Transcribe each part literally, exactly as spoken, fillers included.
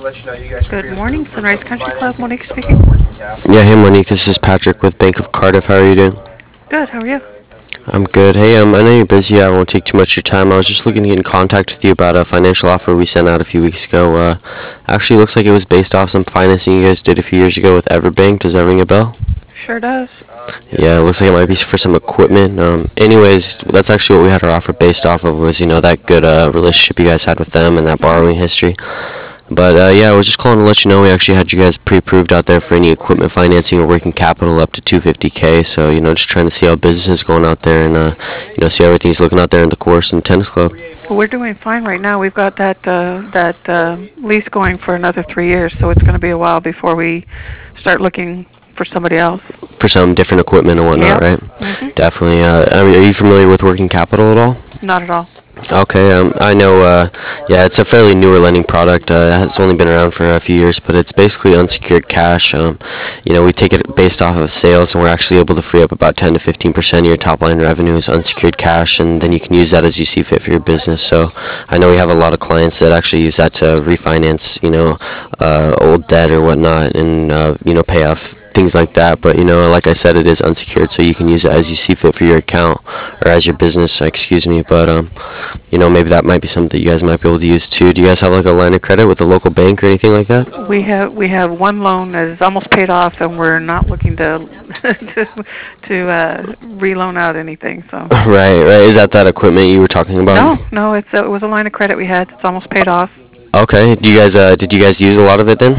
Good morning, Sunrise Country Club. Monique speaking. Yeah, hey Monique, this is Patrick with Bank of Cardiff. How are you doing? Good. How are you? I'm good. Hey, um, I know you're busy. I won't take too much of your time. I was just looking to get in contact with you about a financial offer we sent out a few weeks ago. Uh, actually, looks like it was based off some financing you guys did a few years ago with Everbank. Does that ring a bell? Sure does. Yeah, it looks like it might be for some equipment. Um, anyways, that's actually what we had our offer based off of was, you know, that good uh, relationship you guys had with them and that Mhm. borrowing history. But uh, yeah, I was just calling to let you know we actually had you guys pre-approved out there for any equipment financing or working capital up to two hundred fifty k. So you know, just trying to see how business is going out there and uh, you know, see how everything's looking out there in the course and tennis club. Well, we're doing fine right now. We've got that uh, that uh, lease going for another three years, so it's going to be a while before we start looking for somebody else. For some different equipment and whatnot, Yep. right? Mhm. Definitely. Uh, I mean, are you familiar with working capital at all? Not at all. Okay, um, I know, uh, yeah, it's a fairly newer lending product. Uh, it's only been around for a few years, but it's basically unsecured cash. Um, you know, we take it based off of sales, and we're actually able to free up about ten to fifteen percent of your top line revenue as unsecured cash, and then you can use that as you see fit for your business. So I know we have a lot of clients that actually use that to refinance, you know, uh, old debt or whatnot, and, uh, you know, pay off things like that. But you know, like I said, it is unsecured, so you can use it as you see fit for your account or as your business. Excuse me, but um, you know, maybe that might be something that you guys might be able to use too. Do you guys have like a line of credit with a local bank or anything like that? We have we have one loan that is almost paid off, and we're not looking to to to uh, reloan out anything. So Right, right. Is that that equipment you were talking about? no, no, it's a, it was a line of credit we had. It's almost paid off. Okay. Do you guys uh did you guys use a lot of it then?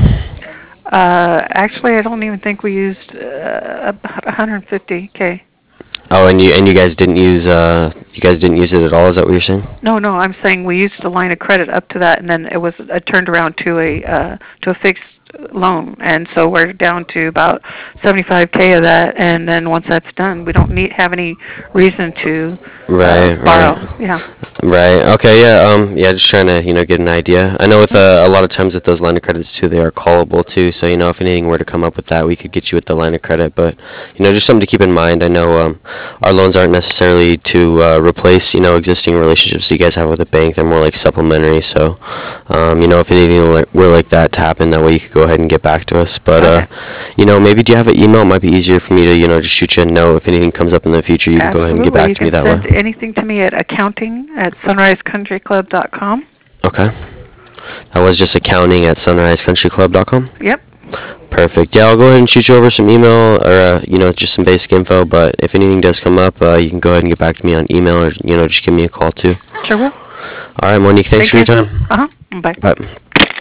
Uh, actually, I don't even think we used uh, about one hundred fifty k. Oh, and you and you guys didn't use uh you guys didn't use it at all, is that what you're saying? No, no, I'm saying we used a line of credit up to that, and then it was uh, turned around to a uh, to a fixed loan, and so we're down to about seventy-five k of that, and then once that's done, we don't need have any reason to uh, Right, right. borrow. Yeah. Right. Okay. Yeah. Um. Yeah. Just trying to, you know, get an idea. I know with Mhm. uh, a lot of times with those line of credits too, they are callable too. So you know, if anything were to come up with that, we could get you with the line of credit. But you know, just something to keep in mind. I know um, our loans aren't necessarily to uh, replace, you know, existing relationships that you guys have with the bank. They're more like supplementary. So um, you know, if anything like- were like that to happen, that way you could go ahead and get back to us. But uh, Okay. you know, maybe do you have an email? It might be easier for me to, you know, just shoot you a note if anything comes up in the future. You can go ahead and get Absolutely. back You to me can that way. send anything to me at accounting at sunrise country club dot com. Okay. That was just accounting at sunrise country club dot com. Yep. Perfect. Yeah, I'll go ahead and shoot you over some email or, uh, you know, just some basic info. But if anything does come up, uh, you can go ahead and get back to me on email or, you know, just give me a call too. Sure will. All right, Monique, thanks Thank for your you. time. Uh huh. Bye. Bye.